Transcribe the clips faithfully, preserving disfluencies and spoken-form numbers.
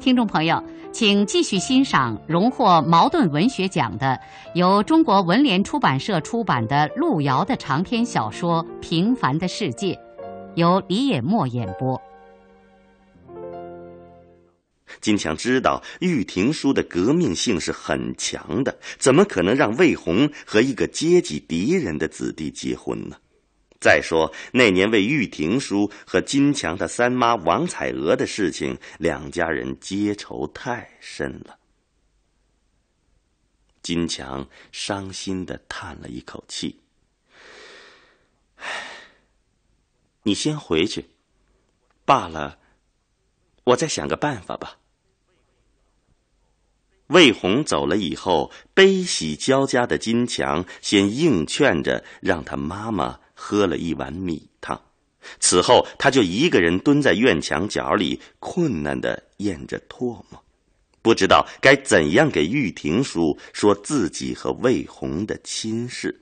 听众朋友，请继续欣赏荣获茅盾文学奖的、由中国文联出版社出版的路遥的长篇小说《平凡的世界》，由李野墨演播。 金强知道玉婷书的革命性是很强的，怎么可能让魏红和一个阶级敌人的子弟结婚呢？再说那年为玉婷书和金强的三妈王彩娥的事情，两家人结仇太深了。金强伤心地叹了一口气：你先回去，罢了，我再想个办法吧。魏红走了以后，悲喜交加的金强先硬劝着让他妈妈喝了一碗米汤，此后他就一个人蹲在院墙角里，困难地咽着唾沫，不知道该怎样给玉婷书说自己和魏红的亲事。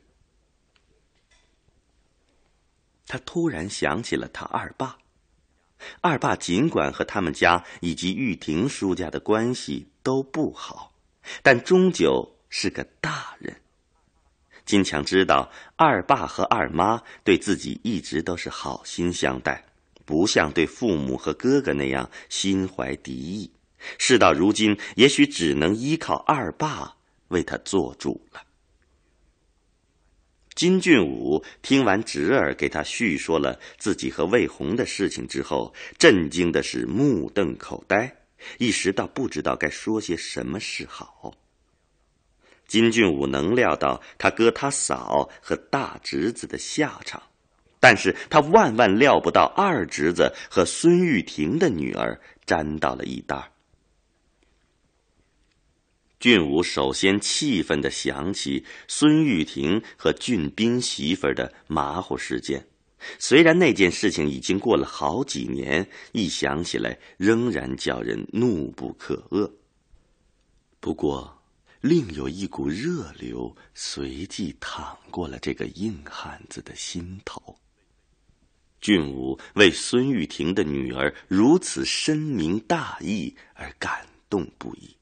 他突然想起了他二爸，二爸尽管和他们家以及玉婷书家的关系都不好，但终究是个大人。金强知道二爸和二妈对自己一直都是好心相待，不像对父母和哥哥那样心怀敌意，事到如今也许只能依靠二爸为他做主了。金俊武听完侄儿给他叙说了自己和魏红的事情之后，震惊的是目瞪口呆，一时倒不知道该说些什么是好。金俊武能料到他哥他嫂和大侄子的下场，但是他万万料不到二侄子和孙玉婷的女儿沾到了一担。俊武首先气愤地想起孙玉婷和俊斌媳妇的马虎事件，虽然那件事情已经过了好几年，一想起来仍然叫人怒不可遏。不过另有一股热流随即淌过了这个硬汉子的心头。俊武为孙玉婷的女儿如此深明大义而感动不已。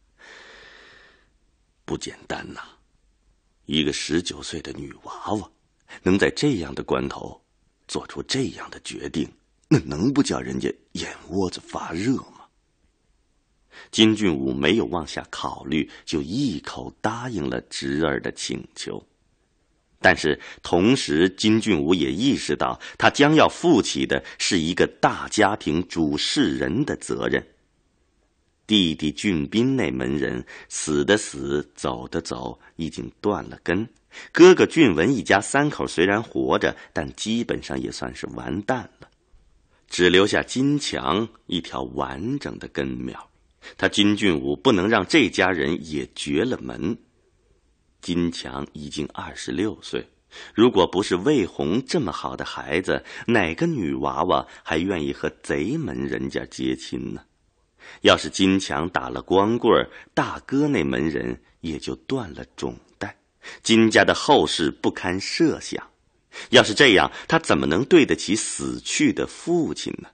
不简单呐，一个十九岁的女娃娃能在这样的关头做出这样的决定，那能不叫人家眼窝子发热吗？金俊武没有往下考虑，就一口答应了侄儿的请求。但是同时金俊武也意识到，他将要负起的是一个大家庭主事人的责任。弟弟俊斌那门人死的死，走的走，已经断了根。哥哥俊文一家三口虽然活着，但基本上也算是完蛋了，只留下金强一条完整的根苗。他金俊武不能让这家人也绝了门。金强已经二十六岁，如果不是魏红这么好的孩子，哪个女娃娃还愿意和贼门人家结亲呢？要是金强打了光棍，大哥那门人也就断了种带，金家的后事不堪设想。要是这样，他怎么能对得起死去的父亲呢？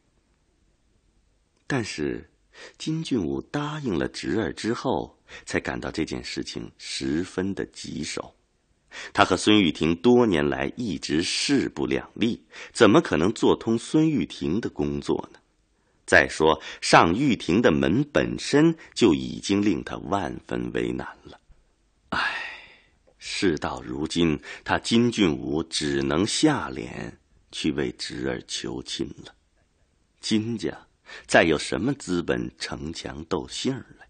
但是金俊武答应了侄儿之后，才感到这件事情十分的棘手。他和孙玉婷多年来一直势不两立，怎么可能做通孙玉婷的工作呢？再说上玉婷的门本身就已经令他万分为难了。唉，事到如今，他金俊武只能下脸去为侄儿求亲了。金家再有什么资本逞强斗杏来？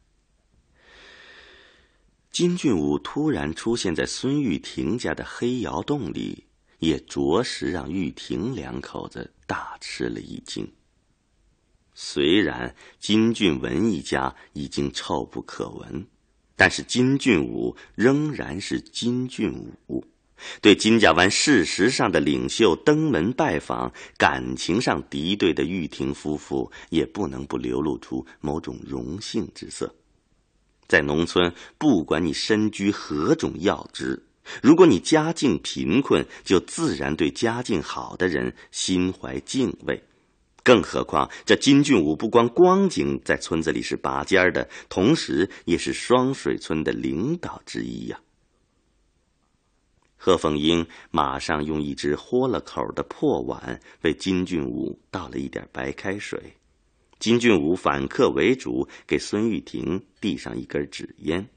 金俊武突然出现在孙玉婷家的黑窑洞里，也着实让玉婷两口子大吃了一惊。虽然金俊文一家已经臭不可闻，但是金俊武仍然是金俊武，对金家湾事实上的领袖登门拜访，感情上敌对的玉婷夫妇也不能不流露出某种荣幸之色。在农村，不管你身居何种要职，如果你家境贫困，就自然对家境好的人心怀敬畏。 更何况这金俊武不光光景在村子里是拔尖的，同时也是双水村的领导之一呀、啊。贺凤英马上用一只豁了口的破碗为金俊武倒了一点白开水。金俊武反客为主，给孙玉婷递上一根纸烟。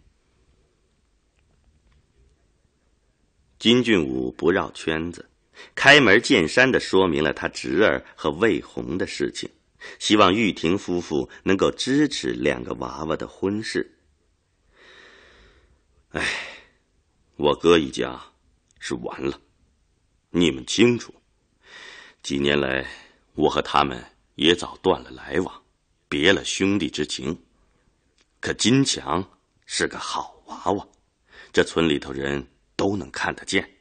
金俊武不绕圈子，开门见山地说明了他侄儿和魏红的事情，希望玉婷夫妇能够支持两个娃娃的婚事。哎，我哥一家是完了，你们清楚，几年来我和他们也早断了来往，别了兄弟之情。可金强是个好娃娃，这村里头人都能看得见。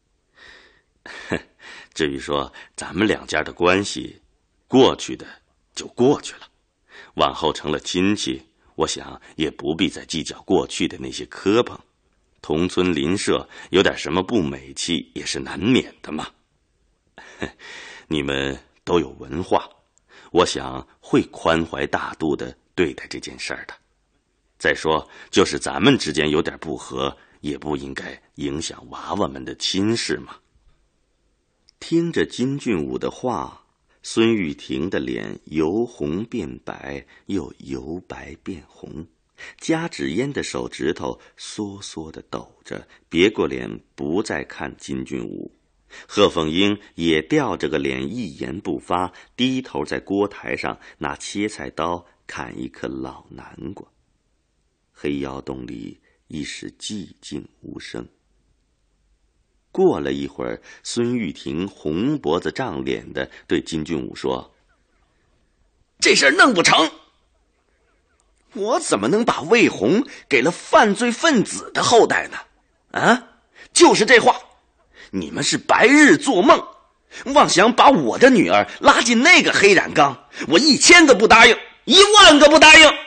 至于说咱们两家的关系，过去的就过去了，往后成了亲戚，我想也不必再计较过去的那些磕碰。同村邻舍有点什么不美气也是难免的嘛。你们都有文化，我想会宽怀大度地对待这件事儿的。再说就是咱们之间有点不和，也不应该影响娃娃们的亲事嘛。听着金俊武的话，孙玉婷的脸由红变白，又由白变红，夹纸烟的手指头缩缩地抖着，别过脸不再看金俊武。贺凤英也吊着个脸一言不发，低头在锅台上拿切菜刀砍一颗老南瓜。黑窑洞里一时寂静无声。过了一会儿，孙玉婷红脖子胀脸的对金俊武说：“这事儿弄不成，我怎么能把魏红给了犯罪分子的后代呢？啊，就是这话，你们是白日做梦，妄想把我的女儿拉进那个黑染缸，我一千个不答应，一万个不答应。”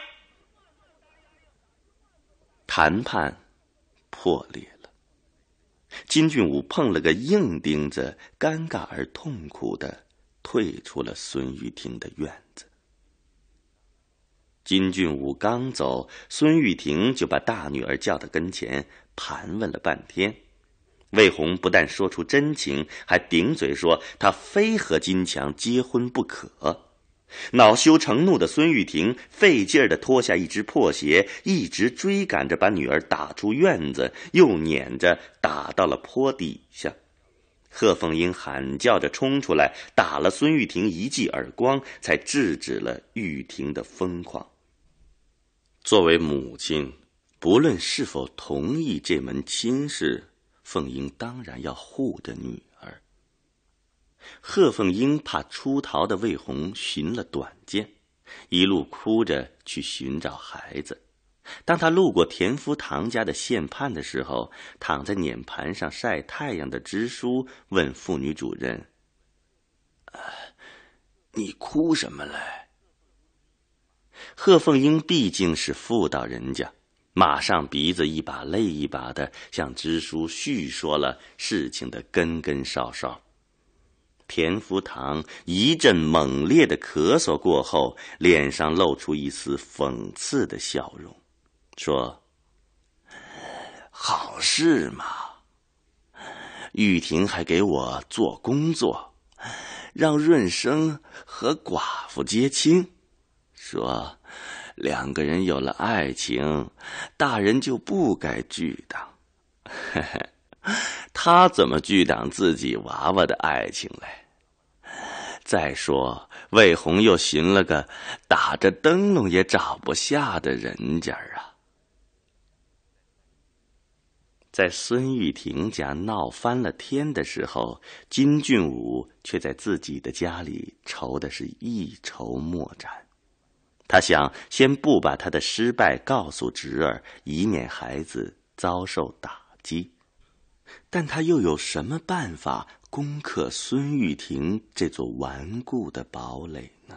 谈判破裂了，金俊武碰了个硬钉子，尴尬而痛苦地退出了孙玉婷的院子。金俊武刚走，孙玉婷就把大女儿叫到跟前，盘问了半天。魏红不但说出真情，还顶嘴说她非和金强结婚不可。恼羞成怒的孙玉婷费劲儿地脱下一只破鞋，一直追赶着把女儿打出院子，又撵着打到了坡底下。贺凤英喊叫着冲出来，打了孙玉婷一记耳光，才制止了玉婷的疯狂。作为母亲，不论是否同意这门亲事，凤英当然要护着女儿。贺凤英怕出逃的魏红寻了短见，一路哭着去寻找孩子。当他路过田福堂家的县畔的时候，躺在碾盘上晒太阳的支书问妇女主任：“呃、你哭什么嘞？”贺凤英毕竟是妇道人家，马上鼻子一把泪一把的向支书叙说了事情的根根梢梢。田福堂一阵猛烈的咳嗽过后，脸上露出一丝讽刺的笑容，说：“好事嘛，玉婷还给我做工作，让润生和寡妇结亲，说两个人有了爱情，大人就不该拒挡。嘿嘿，他怎么拒挡自己娃娃的爱情嘞？再说魏红又寻了个打着灯笼也找不下的人家啊。”在孙玉婷家闹翻了天的时候，金俊武却在自己的家里愁的是一筹莫展。他想先不把他的失败告诉侄儿，以免孩子遭受打击。但他又有什么办法攻克孙玉婷这座顽固的堡垒呢？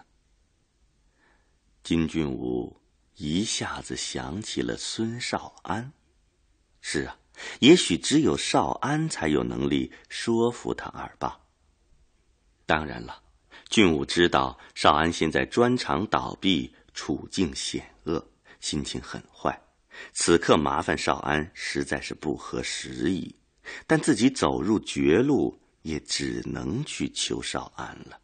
金俊武一下子想起了孙少安。是啊，也许只有少安才有能力说服他二爸。当然了， 俊武知道少安现在砖厂倒闭，处境险恶，心情很坏。此刻麻烦少安实在是不合时宜，但自己走入绝路，也只能去求少安了。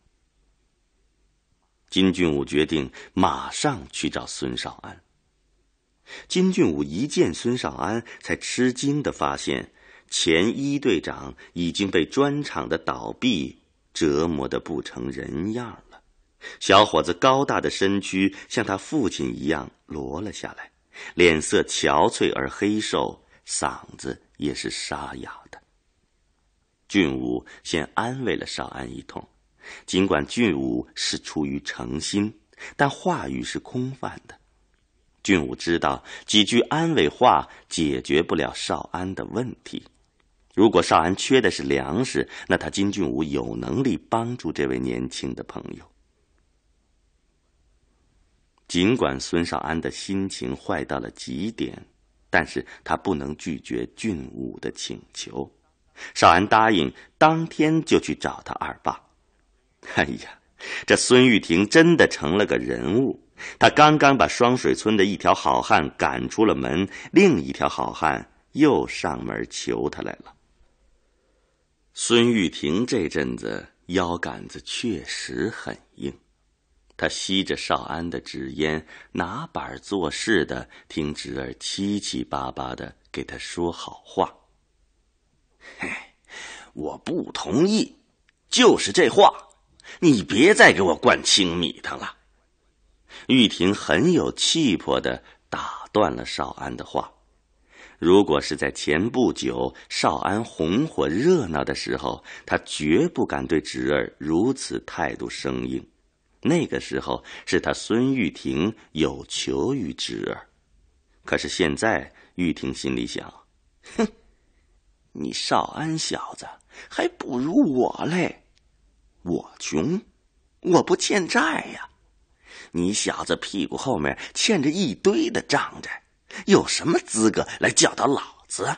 金俊武决定马上去找孙少安。金俊武一见孙少安，才吃惊地发现前一队长已经被砖厂的倒闭折磨得不成人样了。小伙子高大的身躯像他父亲一样落了下来，脸色憔悴而黑瘦，嗓子也是沙哑的。俊武先安慰了少安一通，尽管俊武是出于诚心，但话语是空泛的。俊武知道几句安慰话解决不了少安的问题，如果少安缺的是粮食，那他金俊武有能力帮助这位年轻的朋友。尽管孙少安的心情坏到了极点，但是他不能拒绝俊武的请求。少安答应当天就去找他二爸。哎呀，这孙玉婷真的成了个人物。他刚刚把双水村的一条好汉赶出了门，另一条好汉又上门求他来了。孙玉婷这阵子腰杆子确实很硬，他吸着少安的纸烟，拿板做事的听侄儿七七八八的给他说好话。 嘿，我不同意，就是这话，你别再给我灌青米汤了。 玉婷很有气魄地打断了少安的话。如果是在前不久少安红火热闹的时候，他绝不敢对侄儿如此态度生硬。那个时候是他孙玉婷有求于侄儿。可是现在玉婷心里想， 哼，你少安小子还不如我嘞，我穷，我不欠债呀。你小子屁股后面欠着一堆的账债，有什么资格来教导老子？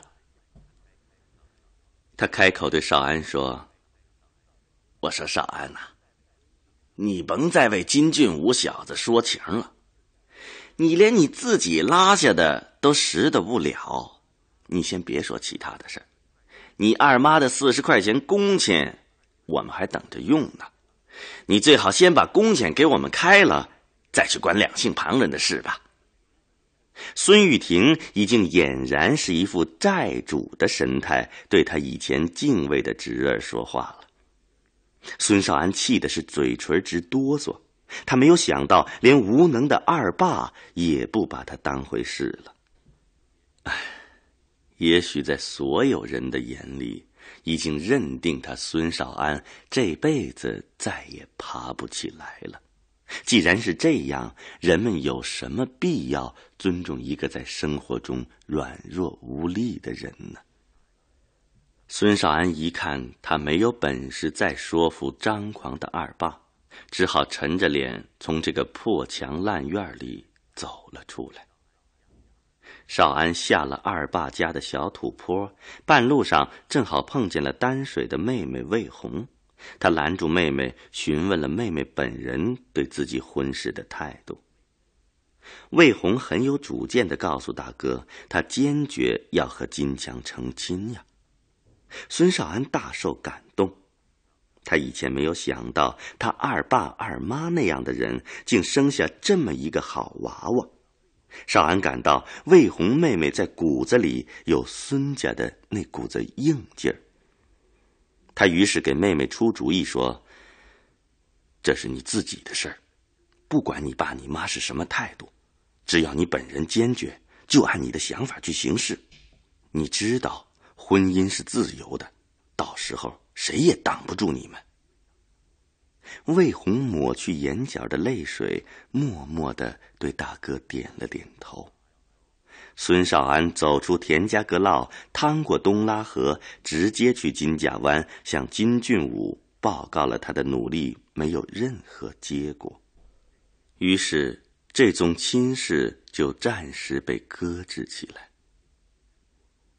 他开口对少安说： 我说少安呐、啊，你甭再为金俊武小子说情了，你连你自己拉下的都拾得不了。你先别说其他的事儿，你二妈的四十块钱工钱我们还等着用呢，你最好先把工钱给我们开了，再去管两姓旁人的事吧。 孙玉婷已经俨然是一副债主的神态，对他以前敬畏的侄儿说话了。孙少安气的是嘴唇直哆嗦，他没有想到连无能的二爸也不把他当回事了。唉，也许在所有人的眼里，已经认定他孙少安这辈子再也爬不起来了。既然是这样，人们有什么必要尊重一个在生活中软弱无力的人呢？孙少安一看他没有本事再说服张狂的二爸，只好沉着脸从这个破墙烂院里走了出来。少安下了二爸家的小土坡，半路上正好碰见了担水的妹妹魏红。他拦住妹妹，询问了妹妹本人对自己婚事的态度。魏红很有主见地告诉大哥，她坚决要和金强成亲呀。孙少安大受感动，他以前没有想到他二爸二妈那样的人竟生下这么一个好娃娃。少安感到魏红妹妹在骨子里有孙家的那股子硬劲儿。他于是给妹妹出主意说，这是你自己的事儿，不管你爸你妈是什么态度，只要你本人坚决，就按你的想法去行事。你知道婚姻是自由的，到时候谁也挡不住你们。魏红抹去眼角的泪水，默默地对大哥点了点头。孙少安走出田家阁烙，趟过东拉河，直接去金家湾，向金俊武报告了他的努力没有任何结果。于是这宗亲事就暂时被搁置起来。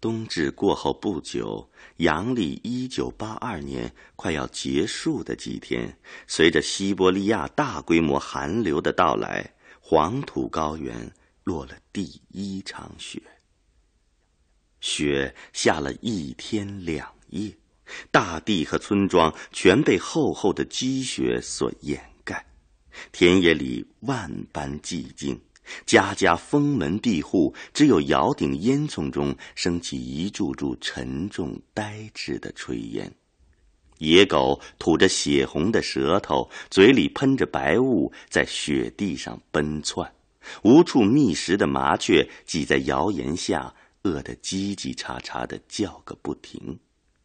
冬至过后不久，阳历一九八二年快要结束的几天，随着西伯利亚大规模寒流的到来，黄土高原落了第一场雪。雪下了一天两夜，大地和村庄全被厚厚的积雪所掩盖，田野里万般寂静，家家封门闭户，只有窑顶烟囱中升起一柱柱沉重呆滞的炊烟。野狗吐着血红的舌头，嘴里喷着白雾，在雪地上奔窜。无处觅食的麻雀挤在窑檐下，饿得叽叽喳喳地叫个不停。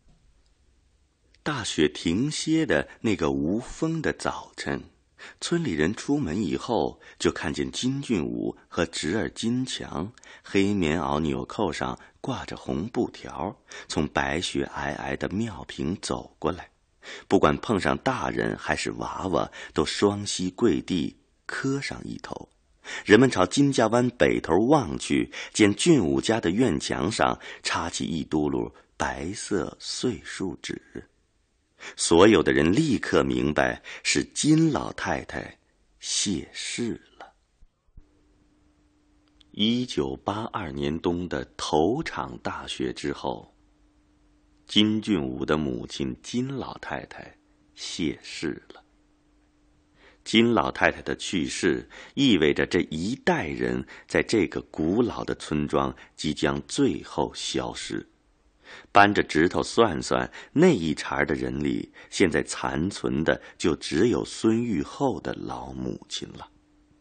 大雪停歇的那个无风的早晨，村里人出门以后，就看见金俊武和侄儿金强，黑棉袄纽扣上挂着红布条，从白雪皑皑的庙坪走过来。不管碰上大人还是娃娃，都双膝跪地磕上一头。人们朝金家湾北头望去，见俊武家的院墙上插起一嘟噜白色碎树纸。所有的人立刻明白，是金老太太谢世了。一九八二年冬的头场大雪之后，金俊武的母亲金老太太谢世了。金老太太的去世，意味着这一代人在这个古老的村庄即将最后消失。扳着指头算算，那一茬的人里，现在残存的就只有孙玉厚的老母亲了。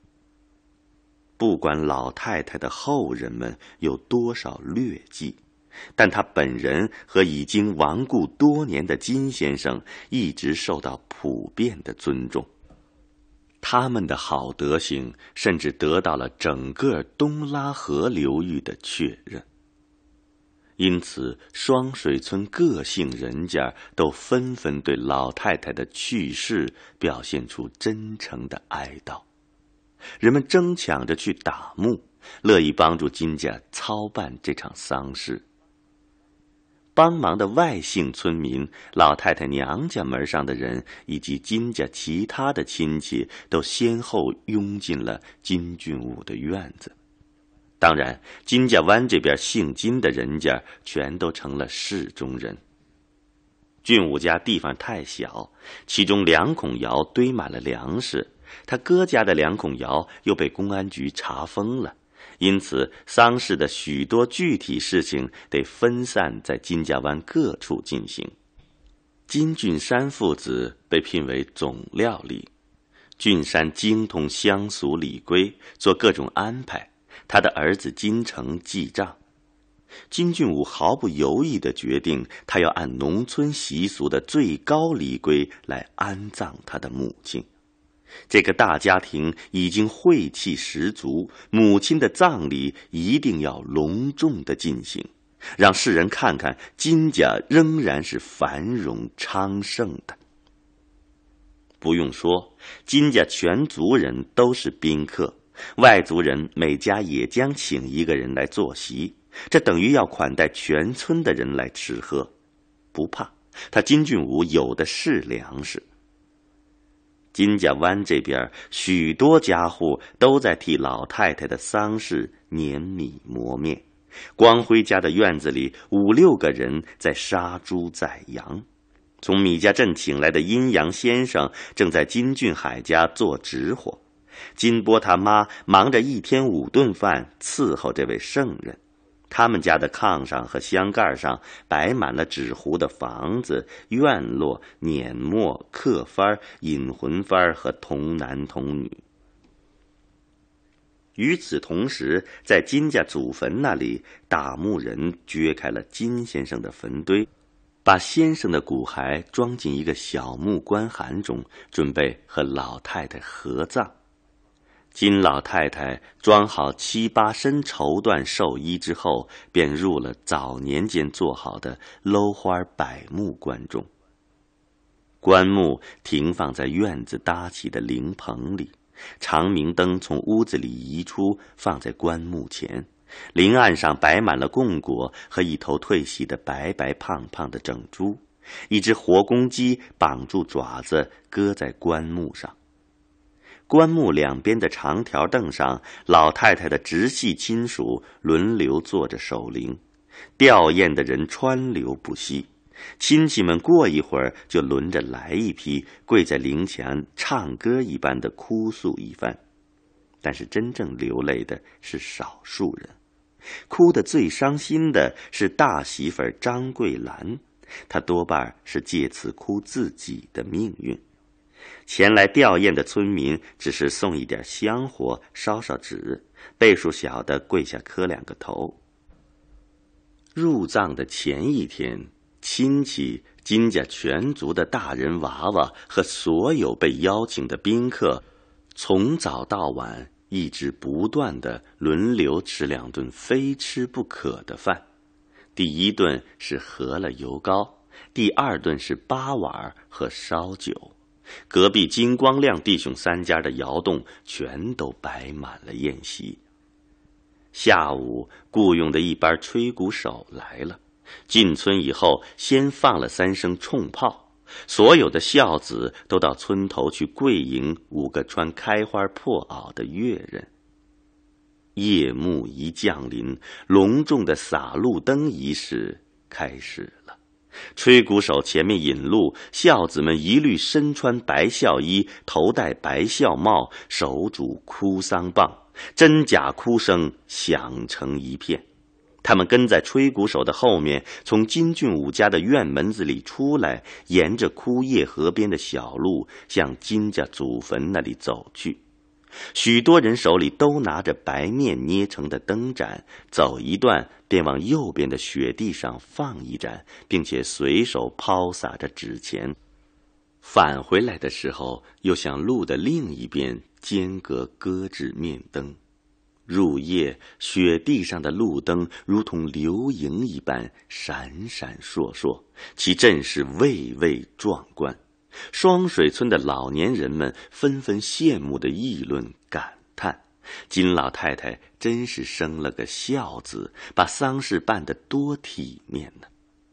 不管老太太的后人们有多少劣迹，但他本人和已经亡故多年的金先生一直受到普遍的尊重。他们的好德行甚至得到了整个东拉河流域的确认。因此，双水村各姓人家都纷纷对老太太的去世表现出真诚的哀悼。人们争抢着去打墓，乐意帮助金家操办这场丧事。帮忙的外姓村民、老太太娘家门上的人以及金家其他的亲戚，都先后拥进了金俊武的院子。当然，金家湾这边姓金的人家全都成了市中人。俊武家地方太小，其中两孔窑堆满了粮食，他哥家的两孔窑又被公安局查封了，因此丧事的许多具体事情得分散在金家湾各处进行。金俊山父子被聘为总料理，俊山精通乡俗礼规，做各种安排，他的儿子金城记账。金俊武毫不犹豫地决定，他要按农村习俗的最高礼规来安葬他的母亲。这个大家庭已经晦气十足，母亲的葬礼一定要隆重地进行，让世人看看金家仍然是繁荣昌盛的。不用说，金家全族人都是宾客，外族人每家也将请一个人来坐席，这等于要款待全村的人来吃喝。不怕，他金俊武有的是粮食。金家湾这边许多家户都在替老太太的丧事碾米磨面，光辉家的院子里五六个人在杀猪宰羊。从米家镇请来的阴阳先生正在金俊海家做直活，金波他妈忙着一天五顿饭伺候这位圣人。他们家的炕上和箱盖上摆满了纸糊的房子、院落、碾磨、刻幡、引魂幡和童男童女。与此同时，在金家祖坟那里，打木人掘开了金先生的坟堆，把先生的骨骸装进一个小木棺函中，准备和老太太合葬。金老太太装好七八身绸缎寿衣之后，便入了早年间做好的镂花柏木棺中。棺木停放在院子搭起的灵棚里，长明灯从屋子里移出，放在棺木前。 林岸上摆满了供果和一头褪洗的白白胖胖的整猪，一只活公鸡绑住爪子搁在棺木上。棺木两边的长条凳上，老太太的直系亲属轮流坐着守灵，吊唁的人川流不息，亲戚们过一会儿就轮着来一批，跪在灵前唱歌一般的哭诉一番。但是真正流泪的是少数人，哭得最伤心的是大媳妇张桂兰，她多半是借此哭自己的命运。前来吊唁的村民只是送一点香火，烧烧纸，辈数小的跪下磕两个头。入葬的前一天，亲戚、金家全族的大人娃娃和所有被邀请的宾客，从早到晚一直不断地轮流吃两顿非吃不可的饭。第一顿是饸饹油糕，第二顿是八碗和烧酒。隔壁金光亮弟兄三家的窑洞全都摆满了宴席。下午雇佣的一班吹鼓手来了，进村以后先放了三声冲炮，所有的孝子都到村头去跪迎五个穿开花破袄的乐人。夜幕一降临，隆重的洒路灯仪式开始了。吹鼓手前面引路，孝子们一律身穿白孝衣，头戴白孝帽，手拄哭丧棒，真假哭声响成一片。他们跟在吹鼓手的后面，从金俊武家的院门子里出来，沿着枯叶河边的小路向金家祖坟那里走去。许多人手里都拿着白面捏成的灯盏，走一段便往右边的雪地上放一盏，并且随手抛洒着纸钱。返回来的时候，又向路的另一边间隔搁置面灯。入夜，雪地上的路灯如同流萤一般闪闪烁烁，其阵势蔚蔚壮观。双水村的老年人们纷纷羡慕地议论感叹，金老太太真是生了个孝子，把丧事办得多体面呢。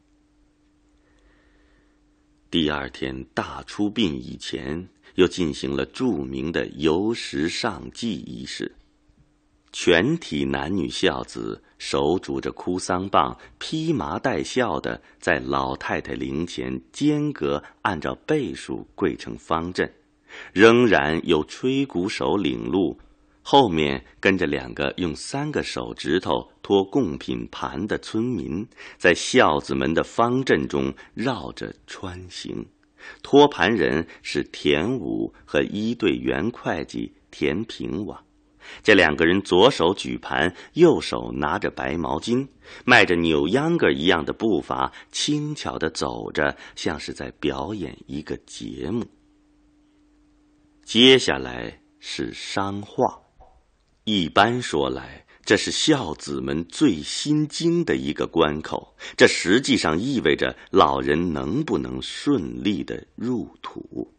第二天大出殡以前，又进行了著名的游石上祭仪式。全体男女孝子手拄着哭丧棒，披麻戴孝的在老太太灵前间隔按照倍数跪成方阵，仍然有吹鼓手领路，后面跟着两个用三个手指头托贡品盘的村民，在孝子们的方阵中绕着穿行。托盘人是田武和一队原会计田平瓦。这两个人左手举盘，右手拿着白毛巾，迈着扭秧歌一样的步伐，轻巧地走着，像是在表演一个节目。接下来是商话。一般说来，这是孝子们最心惊的一个关口，这实际上意味着老人能不能顺利地入土。